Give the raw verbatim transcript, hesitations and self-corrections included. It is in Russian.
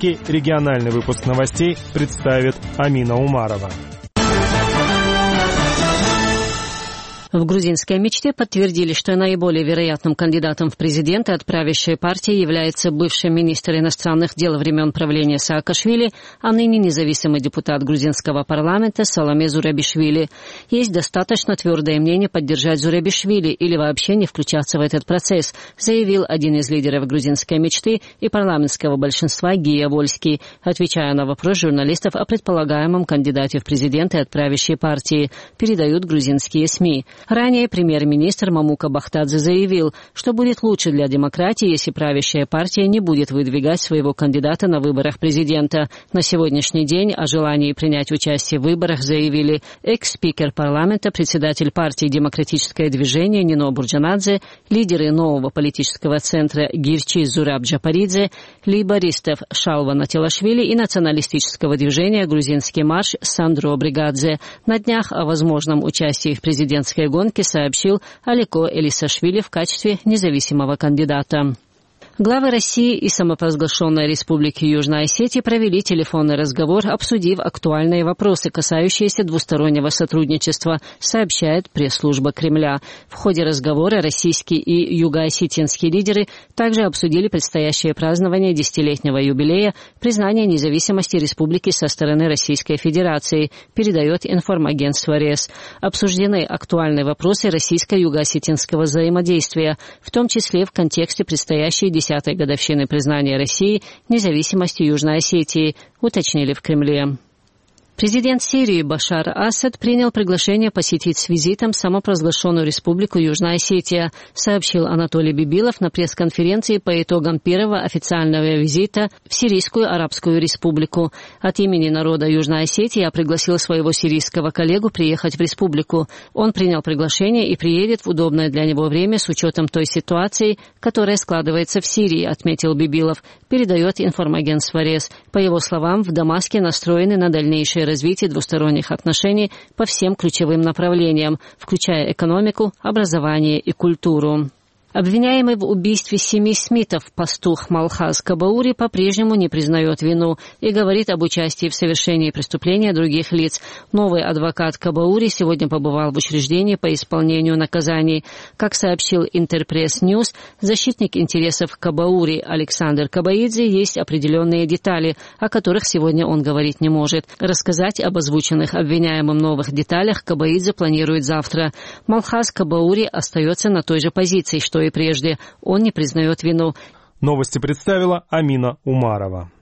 Грузинский региональный выпуск новостей представит Амина Умарова. В грузинской мечте подтвердили, что наиболее вероятным кандидатом в президенты от правящей партии является бывший министр иностранных дел времен правления Саакашвили, а ныне независимый депутат грузинского парламента Саломе Зурабишвили. Есть достаточно твердое мнение поддержать Зурабишвили или вообще не включаться в этот процесс, заявил один из лидеров грузинской мечты и парламентского большинства Гия Вольский, отвечая на вопрос журналистов о предполагаемом кандидате в президенты от правящей партии, передают грузинские СМИ. Ранее премьер-министр Мамука Бахтадзе заявил, что будет лучше для демократии, если правящая партия не будет выдвигать своего кандидата на выборах президента. На сегодняшний день о желании принять участие в выборах заявили экс-спикер парламента, председатель партии «Демократическое движение» Нино Бурджанадзе, лидеры нового политического центра Гирчи Зураб Джапаридзе, лейбористов Шалва Натилашвили и националистического движения «Грузинский марш» Сандро Бригадзе. На днях о возможном участии в президентской гонке сообщил Алико Элисашвили в качестве независимого кандидата. Главы России и самопровозглашенной Республики Южная Осетия провели телефонный разговор, обсудив актуальные вопросы, касающиеся двустороннего сотрудничества, сообщает пресс-служба Кремля. В ходе разговора российские и юго-осетинские лидеры также обсудили предстоящее празднование десятилетнего юбилея признания независимости республики со стороны Российской Федерации, передает информагентство РЕС. Обсуждены актуальные вопросы российско-юго-осетинского взаимодействия, в том числе в контексте предстоящей десятой годовщины признания России независимости Южной Осетии, уточнили в Кремле. Президент Сирии Башар Асад принял приглашение посетить с визитом самопровозглашенную Республику Южная Осетия, сообщил Анатолий Бибилов на пресс-конференции по итогам первого официального визита в Сирийскую Арабскую Республику. От имени народа Южной Осетии я пригласил своего сирийского коллегу приехать в республику. Он принял приглашение и приедет в удобное для него время с учетом той ситуации, которая складывается в Сирии, отметил Бибилов, передает информагентство РЕС. По его словам, в Дамаске настроены на дальнейшее развитие двусторонних отношений по всем ключевым направлениям, включая экономику, образование и культуру. Обвиняемый в убийстве семи смитов пастух Малхаз Кабаури по-прежнему не признает вину и говорит об участии в совершении преступления других лиц. Новый адвокат Кабаури сегодня побывал в учреждении по исполнению наказаний. Как сообщил Интерпресс Ньюс, защитник интересов Кабаури Александр Кабаидзе есть определенные детали, о которых сегодня он говорить не может. Рассказать об озвученных обвиняемым новых деталях Кабаидзе планирует завтра. Малхаз Кабаури остается на той же позиции, что и прежде. Он не признает вину. Новости представила Амина Умарова.